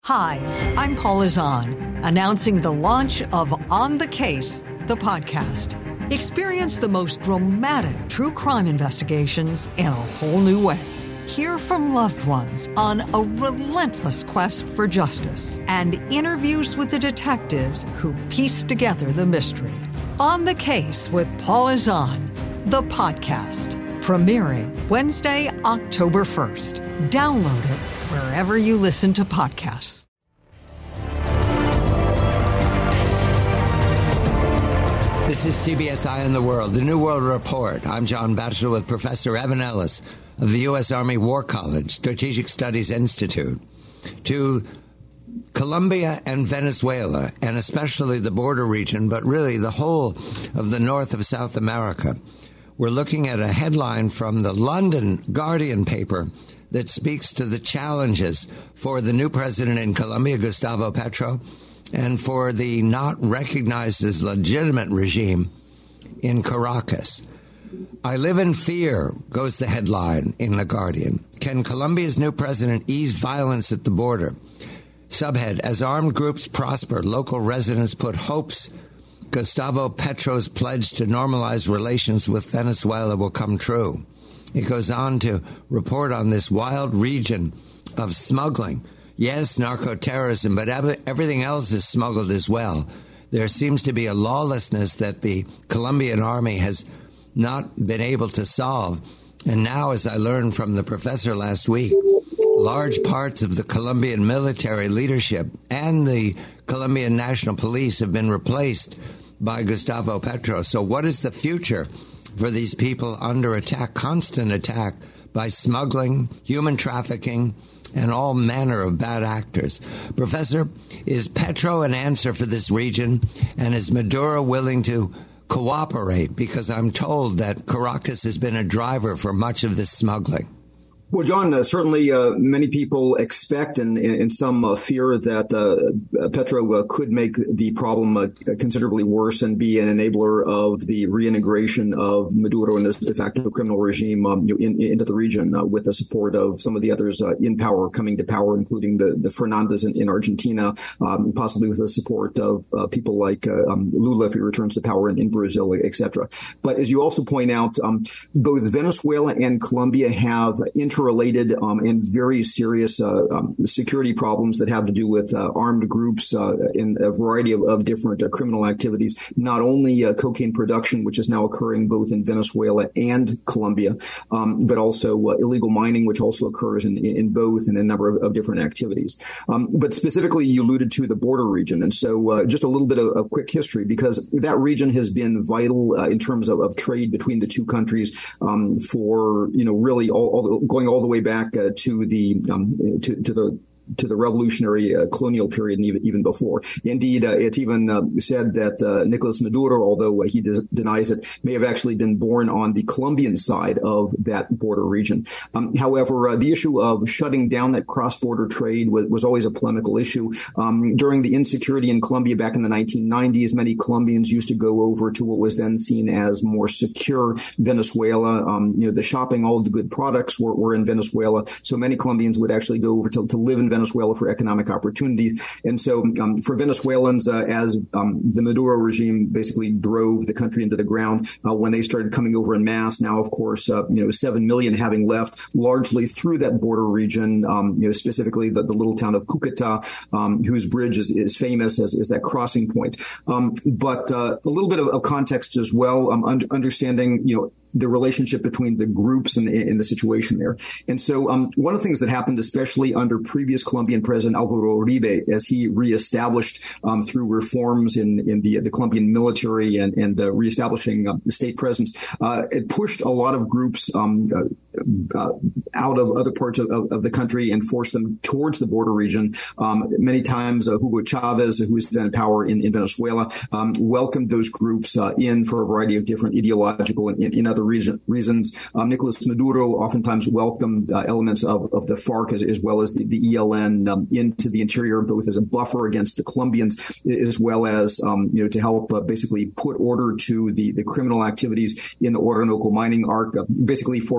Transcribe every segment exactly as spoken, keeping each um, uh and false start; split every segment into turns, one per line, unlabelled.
Hi, I'm Paula Zahn, announcing the launch of On the Case, the podcast. Experience the most dramatic true crime investigations in a whole new way. Hear from loved ones on a relentless quest for justice and interviews with the detectives who piece together the mystery. On the Case with Paula Zahn, the podcast, premiering Wednesday, October first. Download it wherever you listen to podcasts.
This is C B S Eye on the World, the New World Report. I'm John Batchelor with Professor Evan Ellis of the U S Army War College, Strategic Studies Institute. To Colombia and Venezuela, and especially the border region, but really the whole of the north of South America. We're looking at a headline from the London Guardian paper that speaks to the challenges for the new president in Colombia, Gustavo Petro, and for the not recognized as legitimate regime in Caracas. I live in fear, goes the headline in The Guardian. Can Colombia's new president ease violence at the border? Subhead, as armed groups prosper, local residents put hopes Gustavo Petro's pledge to normalize relations with Venezuela will come true. It goes on to report on this wild region of smuggling. Yes, narco-terrorism, but everything else is smuggled as well. There seems to be a lawlessness that the Colombian army has not been able to solve. And now, as I learned from the professor last week, large parts of the Colombian military leadership and the Colombian National Police have been replaced by Gustavo Petro. So what is the future for these people under attack, constant attack by smuggling, human trafficking, and all manner of bad actors? Professor, is Petro an answer for this region, and is Maduro willing to cooperate? Because I'm told that Caracas has been a driver for much of this smuggling.
Well, John, uh, certainly uh, many people expect and, and some uh, fear that uh, Petro uh, could make the problem uh, considerably worse and be an enabler of the reintegration of Maduro and this de facto criminal regime um, in, into the region uh, with the support of some of the others uh, in power coming to power, including the, the Fernandez in, in Argentina, um, possibly with the support of uh, people like uh, um, Lula if he returns to power in, in Brazil, et cetera. But as you also point out, um, both Venezuela and Colombia have inter related um, and very serious uh, um, security problems that have to do with uh, armed groups uh, in a variety of, of different uh, criminal activities, not only uh, cocaine production, which is now occurring both in Venezuela and Colombia, um, but also uh, illegal mining, which also occurs in, in both and a number of, of different activities. Um, but specifically, you alluded to the border region. And so uh, just a little bit of, of quick history, because that region has been vital uh, in terms of, of trade between the two countries um, for, you know, really all, all going all the way back uh, to the um, to, to the to the revolutionary uh, colonial period and even, even before. Indeed, uh, it's even uh, said that uh, Nicolas Maduro, although uh, he de- denies it, may have actually been born on the Colombian side of that border region. Um, however, uh, the issue of shutting down that cross-border trade was, was always a polemical issue. Um, during the insecurity in Colombia back in the nineteen nineties, many Colombians used to go over to what was then seen as more secure Venezuela. Um, you know, the shopping, all of the good products were, were in Venezuela. So many Colombians would actually go over to, to live in Venezuela for economic opportunity. And so um, for Venezuelans, uh, as um, the Maduro regime basically drove the country into the ground uh, when they started coming over in mass, now, of course, uh, you know, seven million having left largely through that border region, um, you know, specifically the, the little town of Cucuta, um, whose bridge is, is famous as, as that crossing point. Um, but uh, a little bit of, of context as well, um, un- understanding, you know, the relationship between the groups and, and the situation there. And so um, one of the things that happened, especially under previous Colombian President Alvaro Uribe, as he reestablished um, through reforms in, in the, the Colombian military and, and uh, reestablishing uh, the state presence, uh, it pushed a lot of groups um, uh, uh, out of other parts of, of, of the country and forced them towards the border region. Um, many times, uh, Hugo Chavez, who was then in power in, in Venezuela, um, welcomed those groups uh, in for a variety of different ideological and, and other reason, reasons. Um, Nicolas Maduro oftentimes welcomed uh, elements of, of the FARC as, as well as the, the E L N um, into the interior, both as a buffer against the Colombians, as well as, um, you know, to help uh, basically put order to the, the criminal activities in the Orinoco mining arc. Uh, basically, for Maduro,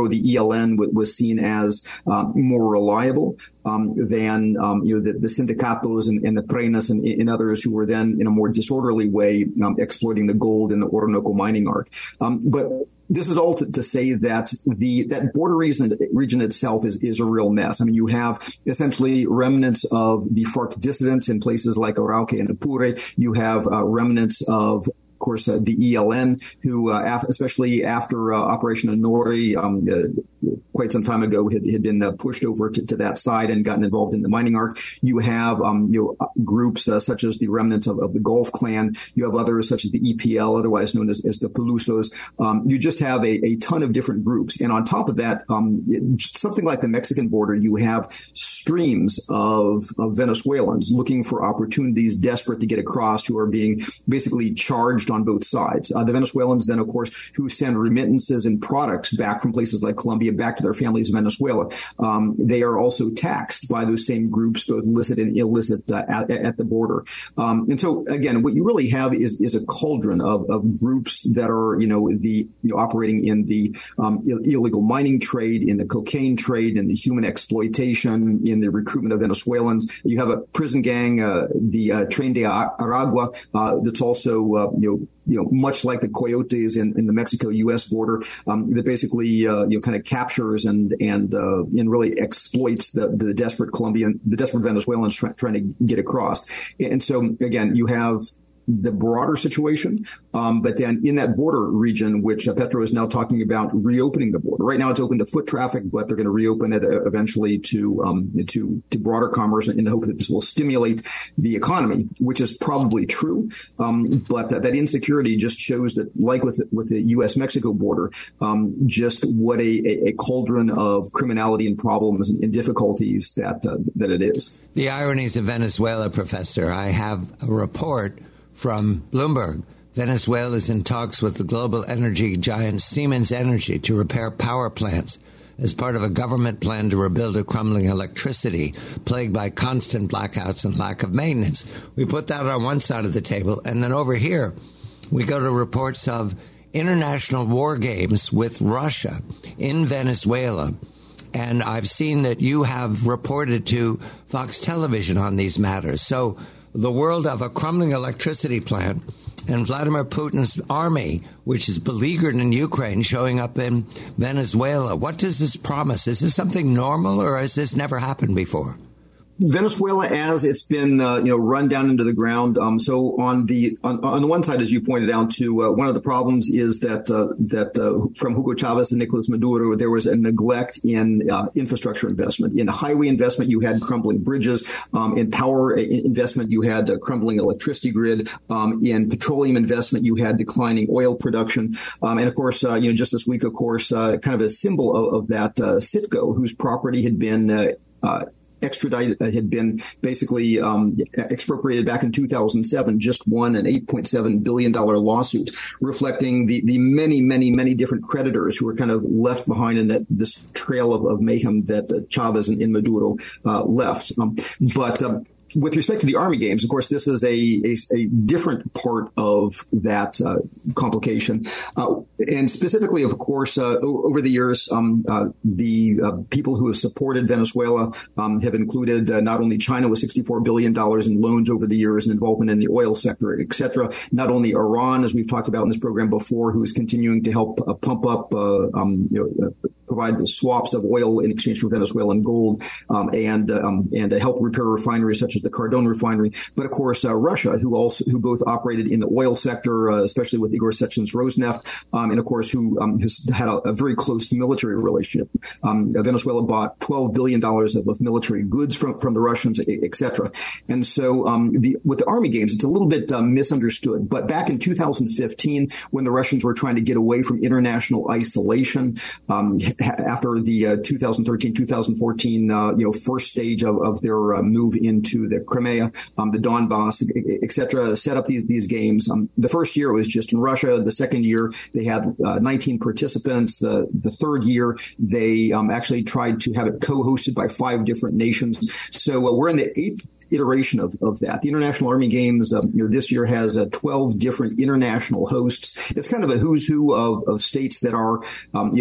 Maduro, the E L N w- was seen as um, more reliable um, than um, you know the, the sindicatos and, and the Prenas and, and others who were then in a more disorderly way um, exploiting the gold in the Orinoco mining arc. Um, but this is all to, to say that the that border region, region itself is, is a real mess. I mean, you have essentially remnants of the FARC dissidents in places like Arauca and Apure. You have uh, remnants of Of course, uh, the E L N, who, uh, af- especially after uh, Operation Anori, um, uh, quite some time ago, had, had been uh, pushed over to, to that side and gotten involved in the mining arc. You have um, you know, groups uh, such as the remnants of, of the Gulf Clan. You have others such as the E P L, otherwise known as, as the Pelusos. Um, you just have a, a ton of different groups. And on top of that, um, it, something like the Mexican border, you have streams of, of Venezuelans looking for opportunities, desperate to get across, who are being basically charged on both sides. Uh, the Venezuelans then, of course, who send remittances and products back from places like Colombia back to their families in Venezuela. Um, they are also taxed by those same groups, both illicit and illicit, uh, at, at the border. Um, and so, again, what you really have is is a cauldron of, of groups that are, you know, the you know, operating in the um, Ill- illegal mining trade, in the cocaine trade, in the human exploitation, in the recruitment of Venezuelans. You have a prison gang, uh, the uh, Tren de Aragua, uh, that's also, uh, you know, you know, much like the coyotes in, in the Mexico-U S border, um, that basically, uh, you know, kind of captures and, and, uh, and really exploits the, the desperate Colombian, the desperate Venezuelans try, trying to get across. And so, again, you have the broader situation. Um, but then in that border region, which uh, Petro is now talking about reopening the border. Right now it's open to foot traffic, but they're going to reopen it uh, eventually to, um, to, to broader commerce in the hope that this will stimulate the economy, which is probably true. Um, but uh, that insecurity just shows that, like with, with the U S Mexico border, um, just what a, a cauldron of criminality and problems and, and difficulties that, uh, that it is.
The ironies of Venezuela, Professor. I have a report from Bloomberg. Venezuela is in talks with the global energy giant Siemens Energy to repair power plants as part of a government plan to rebuild a crumbling electricity plagued by constant blackouts and lack of maintenance. We put that on one side of the table, and then over here we go to reports of international war games with Russia in Venezuela. And I've seen that you have reported to Fox Television on these matters. So the world of a crumbling electricity plant and Vladimir Putin's army, which is beleaguered in Ukraine, showing up in Venezuela. What does this promise? Is this something normal, or has this never happened before?
Venezuela, as it's been, uh, you know, run down into the ground. Um, so on the on, on the one side, as you pointed out, to uh, one of the problems is that uh, that uh, from Hugo Chavez and Nicolas Maduro, there was a neglect in uh, infrastructure investment. In highway investment, you had crumbling bridges. Um, in power investment, you had a crumbling electricity grid. Um, in petroleum investment, you had declining oil production. Um, and of course, uh, you know, just this week, of course, uh, kind of a symbol of, of that, uh, Citgo, whose property had been uh, uh, extradited, uh, had been basically um, expropriated back in two thousand seven, just won an eight point seven billion dollars lawsuit, reflecting the, the many, many, many different creditors who were kind of left behind in that this trail of, of mayhem that uh, Chavez and, and Maduro uh, left. Um, but um, with respect to the Army Games, of course, this is a, a, a different part of that uh, complication. Uh, and specifically, of course, uh, over the years, um, uh, the uh, people who have supported Venezuela um, have included uh, not only China with sixty-four billion dollars in loans over the years and involvement in the oil sector, et cetera, not only Iran, as we've talked about in this program before, who is continuing to help uh, pump up, uh, um, you know, uh, provide the swaps of oil in exchange for Venezuelan gold, um, and um, and to help repair refineries such as the Cardone refinery. But of course, uh, Russia, who also who both operated in the oil sector, uh, especially with Igor Sechen's Rosneft, um, and of course, who um, has had a, a very close military relationship. Um, Venezuela bought twelve billion dollars of, of military goods from from the Russians, et cetera. And so, um, the with the Army Games, it's a little bit um, misunderstood. But back in two thousand fifteen, when the Russians were trying to get away from international isolation, um, after the uh, two thousand thirteen, two thousand fourteen, uh, you know, first stage of, of their uh, move into the Crimea, um, the Donbass, et cetera, set up these these games. Um, the first year was just in Russia. The second year they had uh, nineteen participants. The the third year they um, actually tried to have it co-hosted by five different nations. So uh, we're in the eighth iteration of, of that. The International Army Games, um, you know, this year has uh, twelve different international hosts. It's kind of a who's who of, of states that are, um, you know,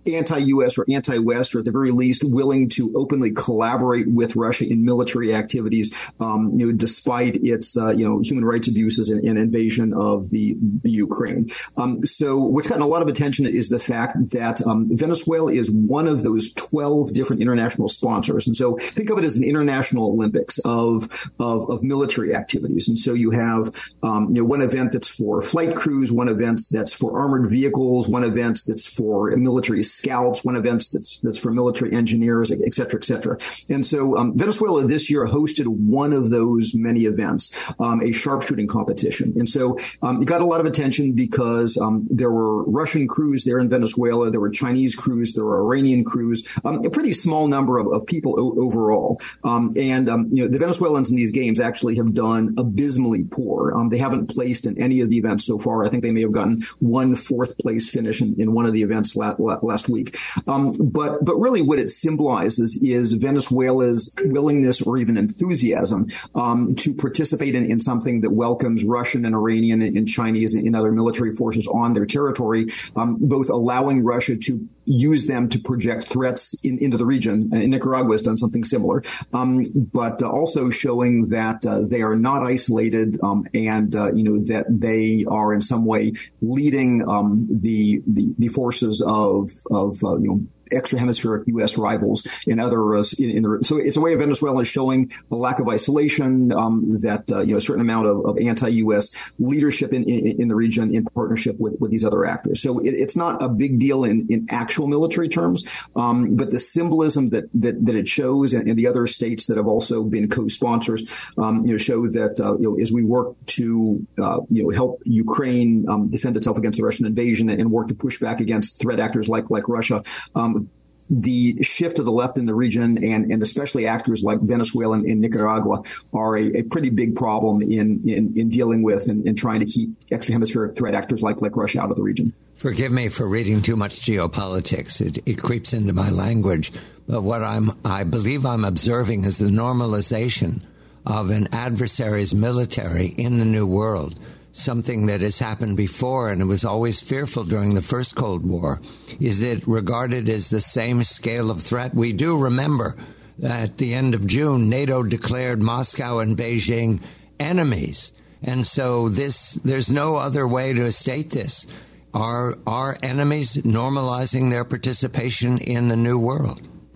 anti-U S or anti-West, or at the very least willing to openly collaborate with Russia in military activities, um, you know, despite its, uh, you know, human rights abuses and, and invasion of the, the Ukraine. Um, so what's gotten a lot of attention is the fact that um, Venezuela is one of those twelve different international sponsors. And so think of it as an international Olympics of, of, of military activities. And so you have, um, you know, one event that's for flight crews, one event that's for armored vehicles, one event that's for military scouts, one event that's that's for military engineers, et cetera, et cetera. And so um, Venezuela this year hosted one of those many events, um, a sharpshooting competition. And so um, it got a lot of attention because um, there were Russian crews there in Venezuela, there were Chinese crews, there were Iranian crews, um, a pretty small number of, of people o- overall. Um, and um, you know, the Venezuelans in these games actually have done abysmally poor. Um, they haven't placed in any of the events so far. I think they may have gotten one fourth place finish in, in one of the events last, last week. Um, but, but really what it symbolizes is Venezuela's willingness or even enthusiasm, um, to participate in, in something that welcomes Russian and Iranian and Chinese and other military forces on their territory, um, both allowing Russia to use them to project threats in, into the region. And Nicaragua has done something similar, um, but uh, also showing that uh, they are not isolated, um, and uh, you know that they are in some way leading um, the, the the forces of of uh, you know. extra-hemispheric U S rivals in other uh, in, in the, so it's a way of Venezuela showing a lack of isolation, um, that uh, you know a certain amount of, of anti-U S leadership in, in, in the region in partnership with, with these other actors. So it, it's not a big deal in, in actual military terms, um, but the symbolism that that, that it shows, and, and the other states that have also been co-sponsors, um, you know, show that uh, you know as we work to uh, you know help Ukraine um, defend itself against the Russian invasion and work to push back against threat actors like like Russia. Um, The shift to the left in the region, and, and especially actors like Venezuela and, and Nicaragua, are a, a pretty big problem in, in, in dealing with and, and trying to keep extra-hemispheric threat actors like, like Russia out of the region.
Forgive me for reading too much geopolitics. It, it creeps into my language. But what I'm, I believe I'm observing is the normalization of an adversary's military in the New World. Something that has happened before, and it was always fearful during the first Cold War. Is it regarded as the same scale of threat? We do remember that at the end of June, NATO declared Moscow and Beijing enemies. And so this, there's no other way to state this. Are our enemies normalizing their participation in the New World?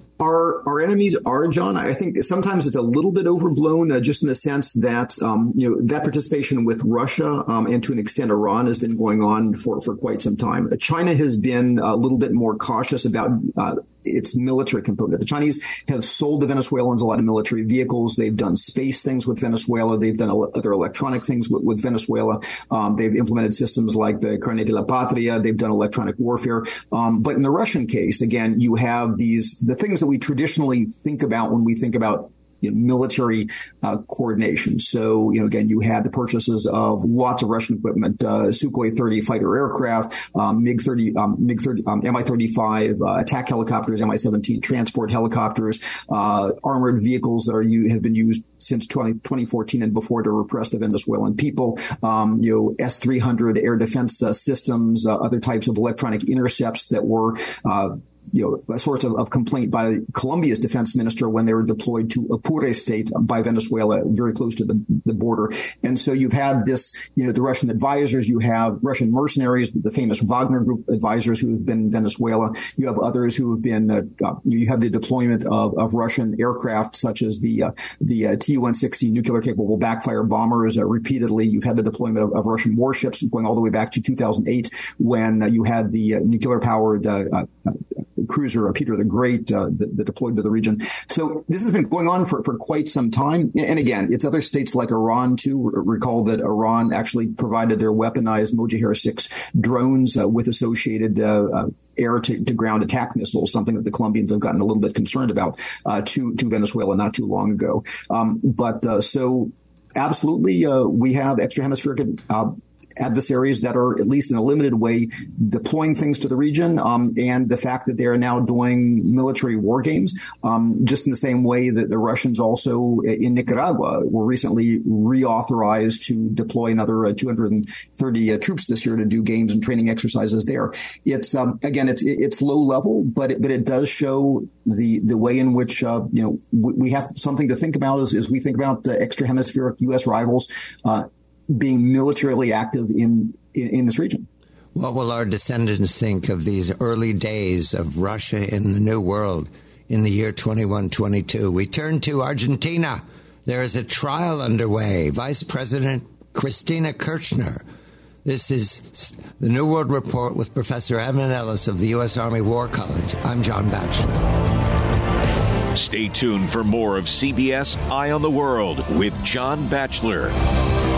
Our our enemies are, John. I think sometimes it's a little bit overblown, uh, just in the sense that um, you know that participation with Russia um, and to an extent Iran has been going on for, for quite some time. China has been a little bit more cautious about uh, its military component. The Chinese have sold the Venezuelans a lot of military vehicles. They've done space things with Venezuela. They've done other electronic things with, with Venezuela. Um, they've implemented systems like the Carnet de la Patria. They've done electronic warfare. Um, but in the Russian case, again, you have these the things that we traditionally think about when we think about you know, military uh, coordination. So, you know, again, you had the purchases of lots of Russian equipment, uh, Sukhoi thirty fighter aircraft, um, MiG thirty, um, MiG thirty, um, M I thirty-five uh, attack helicopters, M I seventeen transport helicopters, uh, armored vehicles that are you have been used since twenty fourteen and before to repress the Venezuelan people. Um, you know, S three hundred air defense uh, systems, uh, other types of electronic intercepts that were uh, you know, a source of, of complaint by Colombia's defense minister when they were deployed to Apure state by Venezuela, very close to the, the border. And so you've had this, you know, the Russian advisors, you have Russian mercenaries, the famous Wagner Group advisors who have been in Venezuela. You have others who have been, uh, uh, you have the deployment of, of Russian aircraft, such as the, uh, the uh, T one sixty nuclear capable backfire bombers. Uh, repeatedly, you've had the deployment of, of Russian warships going all the way back to two thousand eight when uh, you had the uh, nuclear powered, uh, uh, cruiser, Peter the Great, uh, that, that deployed to the region. So this has been going on for, for quite some time. And again, it's other states like Iran, too. Recall that Iran actually provided their weaponized Mojahir six drones uh, with associated uh, uh, air to, to ground attack missiles, something that the Colombians have gotten a little bit concerned about uh, to, to Venezuela not too long ago. Um, but uh, so absolutely, uh, we have extra hemispheric uh, adversaries that are, at least in a limited way, deploying things to the region, um, and the fact that they are now doing military war games, um, just in the same way that the Russians also in Nicaragua were recently reauthorized to deploy another uh, two hundred thirty uh, troops this year to do games and training exercises there. It's um, again, it's it's low level, but it, but it does show the the way in which uh, you know we, we have something to think about as, as we think about uh, extra hemispheric U S rivals uh, being militarily active in, in in this region.
What will our descendants think of these early days of Russia in the New World in the year twenty-one twenty-two? We turn to Argentina. There is a trial underway. Vice President Cristina Kirchner. This is the New World Report with Professor Evan Ellis of the U S Army War College. I'm John Batchelor.
Stay tuned for more of C B S Eye on the World with John Batchelor.